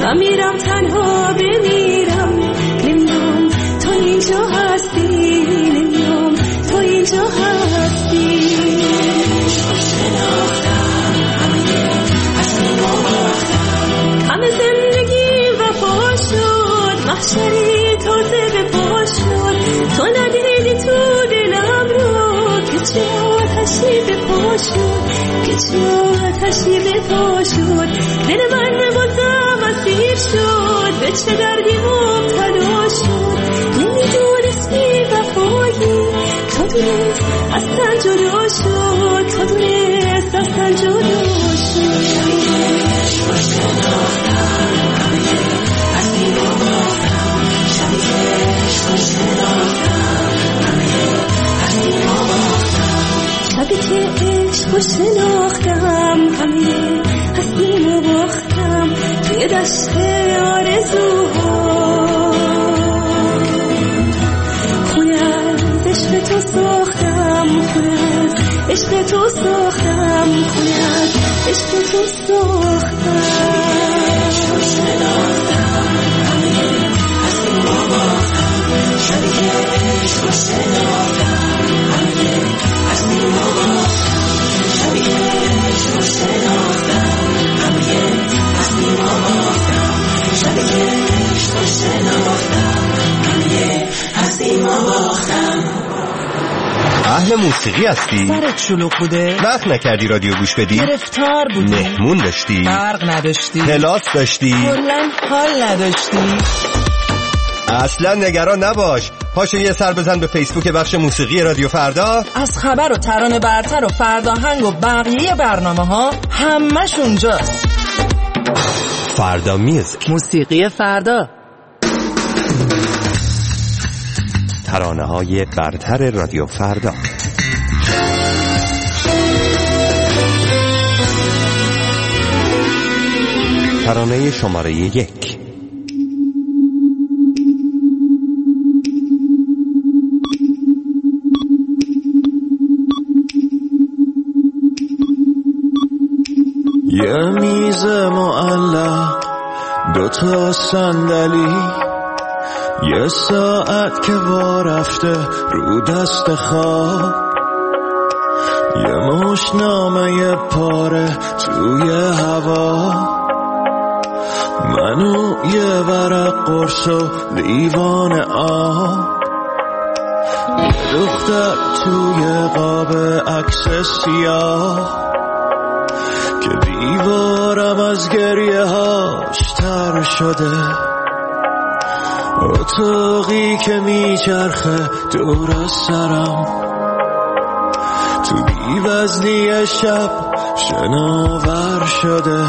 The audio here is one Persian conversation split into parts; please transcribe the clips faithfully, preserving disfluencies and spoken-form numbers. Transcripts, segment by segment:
من میرم تنها بمیرم، نمیدونم تو اینجا هستی، نمیدونم تو اینجا هستی. همه زندگی وفا شد، محشری تازه به پا شد. تو ندیدی تو دلم رو که چه آتشی به پا شد، که چه آتشی به پا شد. دل من بازم اسیر شد، به چه دردی مبتلا شد. نمیدونستی وفایی، تو دونست اصلا جدا شد، تو دونست اصلا جدا شد. شبی که عشق شناختم، همه هستیم و باختم توی دشت آرزوها. خونه از عشق تو ساختم، خونه از عشق تو ساختم، خونه از عشق تو ساختم. شبی که عشق شناختم، همه هستیم و باختم. شبی که عشق شناختم، همه هستیم و باختم. شبی که عشق شناختم، همه هستیم و باختم. اهل موسیقی هستی؟ سرت شلوغ بوده؟ وقت نکردی رادیو گوش بدی؟ گرفتار بودی؟ مهمون داشتی؟ برق نداشتی؟ کلاس داشتی؟ کلاً حال نداشتی؟ اصلا نگران نباش، پاشو یه سر بزن به فیسبوک بخش موسیقی رادیو فردا. از خبر و ترانه برتر و فرداهنگ و بقیه برنامه ها همش اونجاست. فردا میوزیک، موسیقی فردا، ترانه های برتر رادیو فردا. ترانه شماره یک. یه میز معلق، دوتا صندلی، یه ساعت که وا رفته رو دست خواب، یه مشنامه یه پاره توی هوا، منو یه ورق قرص و لیوان آب، یه دختر توی قاب عکس سیاه که دیوارم از گریه هاش تر شده، اتاقی که میچرخه دور از سرم، تو بی‌وزنی شب شناور شده،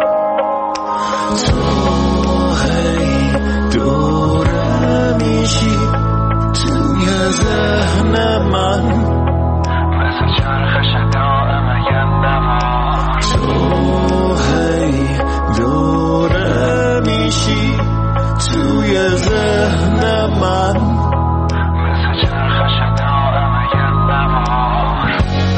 تو هی دوره میشی توی ذهن من، مثل چرخش دائم یه نوا، تو هی دوره میشی توی ذهن من، مثل چرخش دائم یه نوار.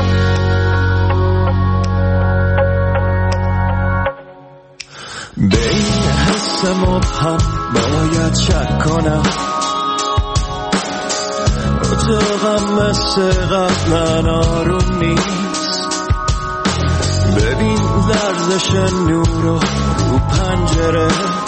به این حس مبهم باید شک کنم، اتاقم مثل قبلا آروم نیست، ببین لرزش نور رو پنجره،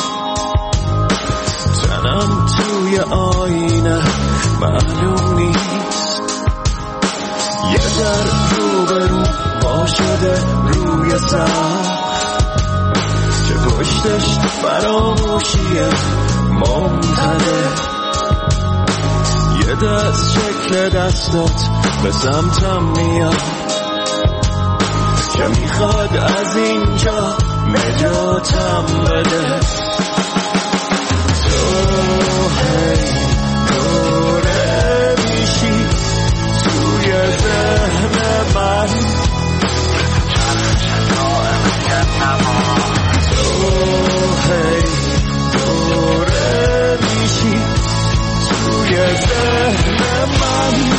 تنم توی آینه معلوم نیست، یه در رو به رو با شده روی سقف که پشتش فراموشیه ممتده، یه دست شکل دستات به سمتم میاد که میخواد از اینجا نجاتم بده، تو هی دوره میشی توی ذهن من، تو هی دوره میشی توی ذهن من.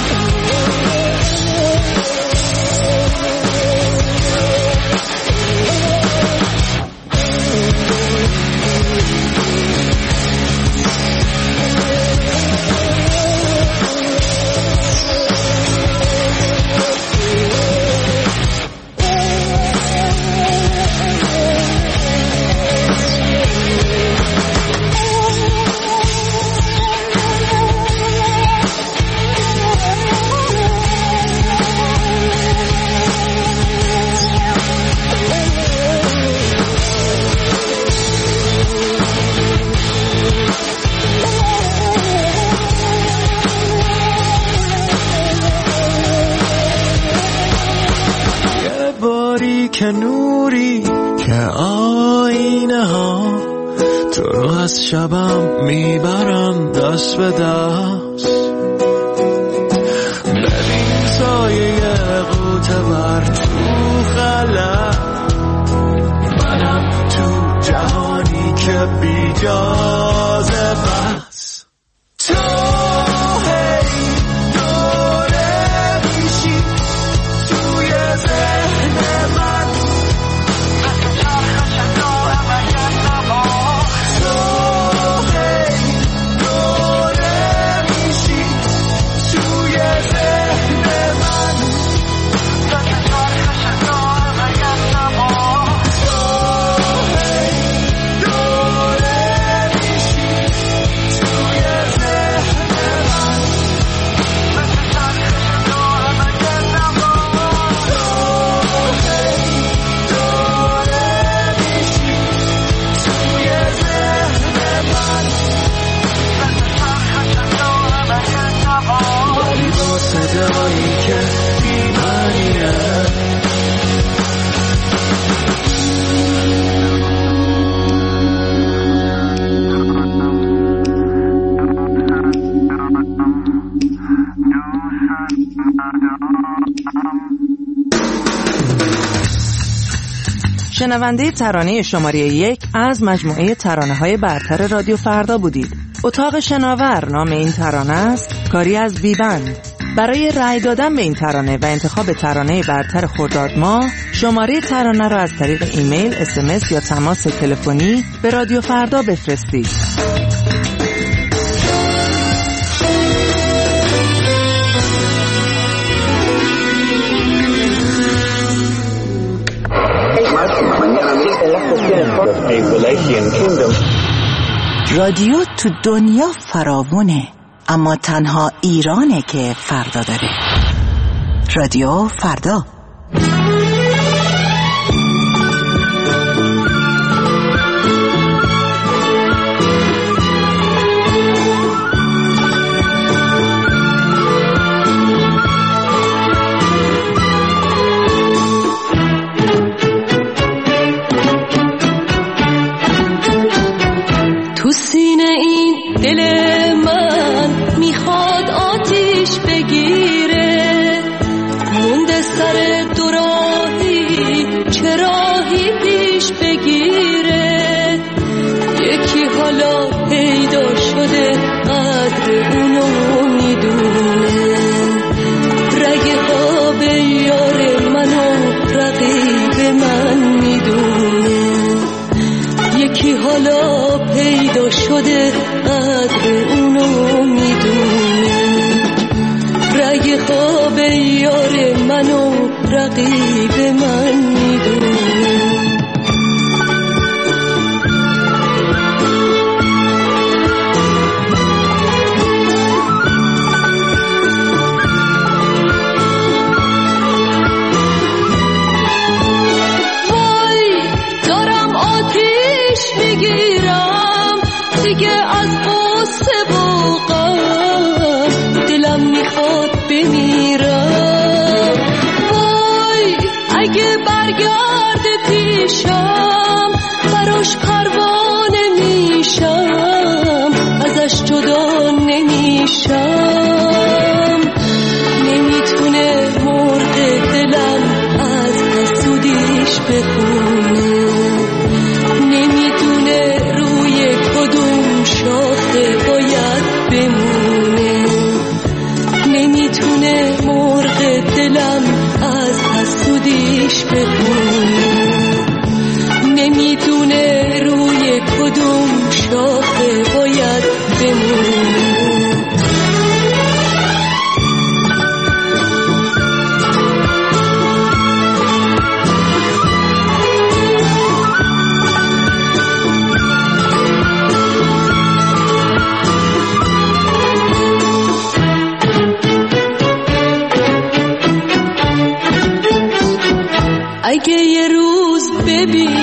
که نوری که آینه ها تو رو از شبم میبرن دست به دست. ببین سایه قوطه بر تو خلا، منم تو جهانی که بی جازه بس. تو هی دوره میشی توی ذهن من، مثل چرخش دائم اگر نبا. تو هی دوره میشی توی ذهن من، مثل چرخش دائم اگر نبا. تو هی دوره میشی توی ذهن من، مثل چرخش دائم اگر نبا. تو هی دوره میشی توی ذهن من، مثل چرخش دائم اگر نبا. ولی با صدایی که بی‌معنیه، شنونده ترانه شماره یک از مجموعه ترانه‌های برتر رادیو فردا بودید. اتاق شناور نام این ترانه است، کاری از بیبند. برای رأی دادن به این ترانه و انتخاب ترانه برتر خرداد ماه، شماره ترانه را از طریق ایمیل، اس ام اس یا تماس تلفنی به رادیو فردا بفرستید. رادیو تو دنیا فراوونه، اما تنها ایرانه که فردا داره. رادیو فردا. دل من میخواد آتیش بگیره، مونده سر دوراهی چه راهی پیش بگیره. یکی حالا پیدا شده قدر اونو میدونه، رگ خواب یار منو رقیب من میدونه. یکی حالا پیدا شده قدر اونو میدونه، رگ خواب یار منو رقیب من میدونه. وای دارم آتیش میگیرم دیگه از قصه و غم، دلم میخواد بمیرم. وای اگه برگرد پیشم براش پروانه میشم، ازش جدا نمیشم. نمیتونه مرغ دلم از حسودیش بخونه، نمیدونه روی کدوم شاخه باید بمونه. نمیتونه مرغ دلم از حسودیش بخونه، نمیدونه روی کدوم شاخه باید بمونه. اگه یه روز ببین